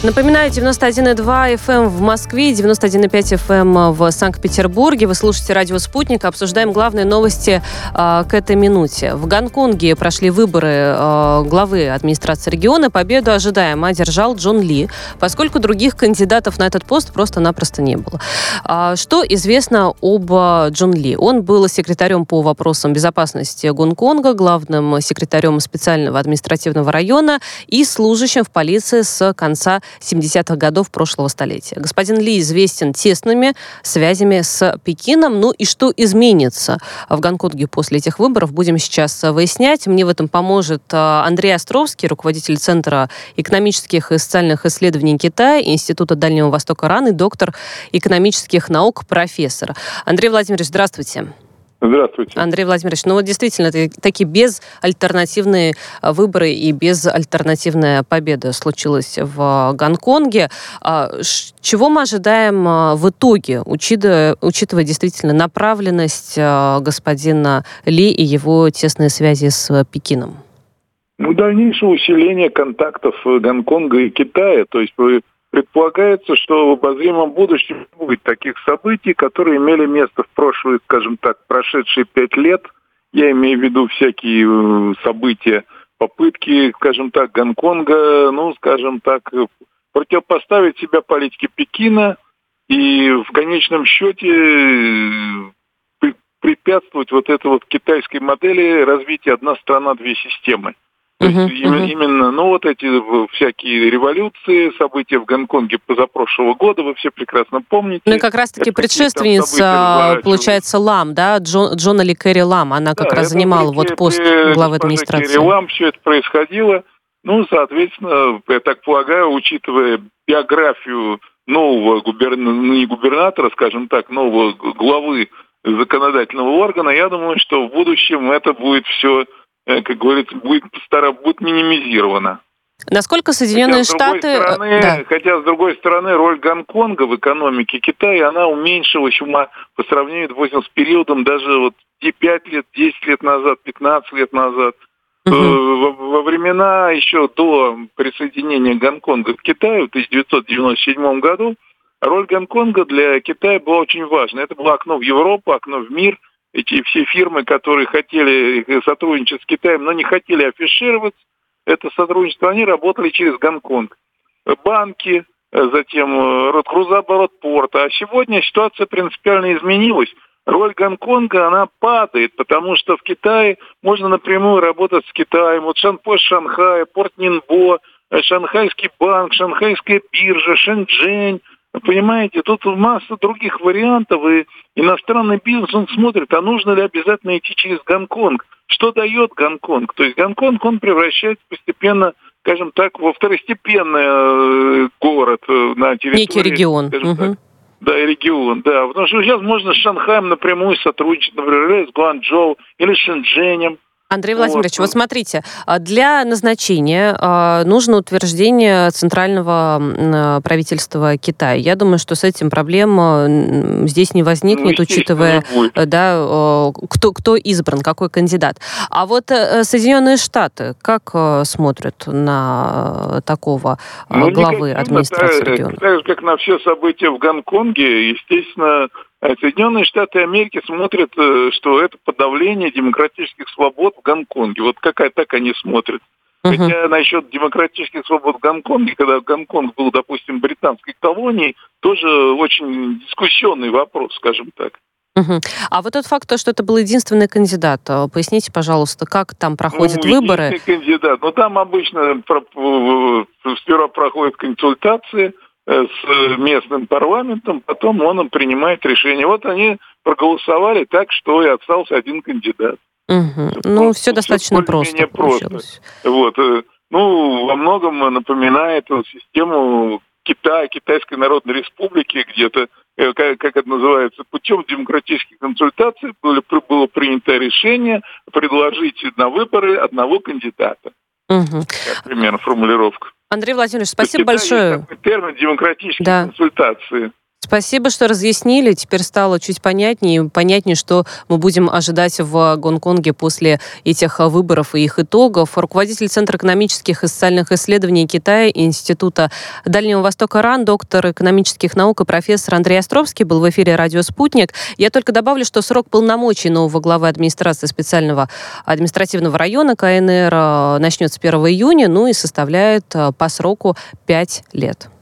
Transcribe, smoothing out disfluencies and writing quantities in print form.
Напоминаю, 91,2 FM в Москве, 91,5 FM в Санкт-Петербурге. Вы слушаете радио «Спутник». Обсуждаем главные новости к этой минуте. В Гонконге прошли выборы главы администрации региона. Победу ожидаемо одержал Джон Ли, поскольку других кандидатов на этот пост просто-напросто не было. Что известно об Джон Ли? Он был секретарем по вопросам безопасности Гонконга, главным секретарем специального административного района и служащим в полиции с конца 70-х годов прошлого столетия. Господин Ли известен тесными связями с Пекином. Ну и что изменится в Гонконге после этих выборов, будем сейчас выяснять. Мне в этом поможет Андрей Островский, руководитель Центра экономических и социальных исследований Китая, Института Дальнего Востока РАН и доктор экономических наук, профессор. Андрей Владимирович, здравствуйте. Здравствуйте. Андрей Владимирович, ну вот действительно, это такие безальтернативные выборы и безальтернативная победа случилась в Гонконге. Чего мы ожидаем в итоге, учитывая действительно направленность господина Ли и его тесные связи с Пекином? Дальнейшее усиление контактов Гонконга и Китая, то есть предполагается, что в обозримом будущем не будет таких событий, которые имели место в прошлые, скажем так, прошедшие 5 лет. Я имею в виду всякие события, попытки, скажем так, Гонконга, противопоставить себя политике Пекина и в конечном счете препятствовать вот этой вот китайской модели развития «одна страна, две системы». То есть именно, эти всякие революции, события в Гонконге позапрошлого года, вы все прекрасно помните. Ну и как раз-таки предшественница, получается, Лам, да, Джона Ли Кэрри Лам, она как раз занимала пост главы администрации. Кэрри Лам все это происходило. Соответственно, я так полагаю, учитывая биографию нового не губернатора, скажем так, нового главы законодательного органа, я думаю, что в будущем это будет все, как говорится, будет минимизировано. Насколько Соединенные Штаты... Хотя, с другой стороны, роль Гонконга в экономике Китая, она уменьшилась по сравнению, допустим, с периодом даже 5 лет, 10 лет назад, 15 лет назад. Во времена еще до присоединения Гонконга к Китаю в 1997 году роль Гонконга для Китая была очень важна. Это было окно в Европу, окно в мир. Эти все фирмы, которые хотели сотрудничать с Китаем, но не хотели афишировать это сотрудничество, они работали через Гонконг. Банки, затем грузооборот порта. А сегодня ситуация принципиально изменилась. Роль Гонконга, она падает, потому что в Китае можно напрямую работать с Китаем. Шанпост Шанхая, порт Нинбо, Шанхайский банк, Шанхайская биржа, Шэньчжэнь. Понимаете, тут масса других вариантов, и иностранный бизнес, он смотрит, а нужно ли обязательно идти через Гонконг. Что дает Гонконг? То есть Гонконг, он превращается постепенно, скажем так, во второстепенный город на территории... Некий регион. Да, и регион, да. Потому что сейчас можно с Шанхаем напрямую сотрудничать, например, с Гуанчжоу или с Шэньчжэнем. Андрей Владимирович, вот смотрите, для назначения нужно утверждение центрального правительства Китая. Я думаю, что с этим проблем здесь не возникнет, учитывая, кто избран, какой кандидат. А вот Соединенные Штаты как смотрят на такого главы администрации региона? Так же, как на все события в Гонконге, естественно, Соединенные Штаты Америки смотрят, что это подавление демократических свобод в Гонконге. Вот так они смотрят. Хотя насчет демократических свобод в Гонконге, когда Гонконг был, допустим, британской колонией, тоже очень дискуссионный вопрос, скажем так. А вот тот факт, что это был единственный кандидат, поясните, пожалуйста, как там проходят выборы? Единственный кандидат. Там обычно сперва проходят консультации с местным парламентом, потом он принимает решение. Вот они проголосовали так, что и остался один кандидат. Все достаточно просто получилось. Во многом напоминает систему Китая, Китайской Народной Республики, где-то, как это называется, путем демократических консультаций было принято решение предложить на выборы одного кандидата. Как примерно формулировка. Андрей Владимирович, спасибо большое. Есть термин демократические консультации. Спасибо, что разъяснили. Теперь стало чуть понятнее, что мы будем ожидать в Гонконге после этих выборов и их итогов. Руководитель Центра экономических и социальных исследований Китая Института Дальнего Востока РАН, доктор экономических наук и профессор Андрей Островский был в эфире «Радио Спутник». Я только добавлю, что срок полномочий нового главы администрации специального административного района КНР начнется 1 июня, и составляет по сроку 5 лет.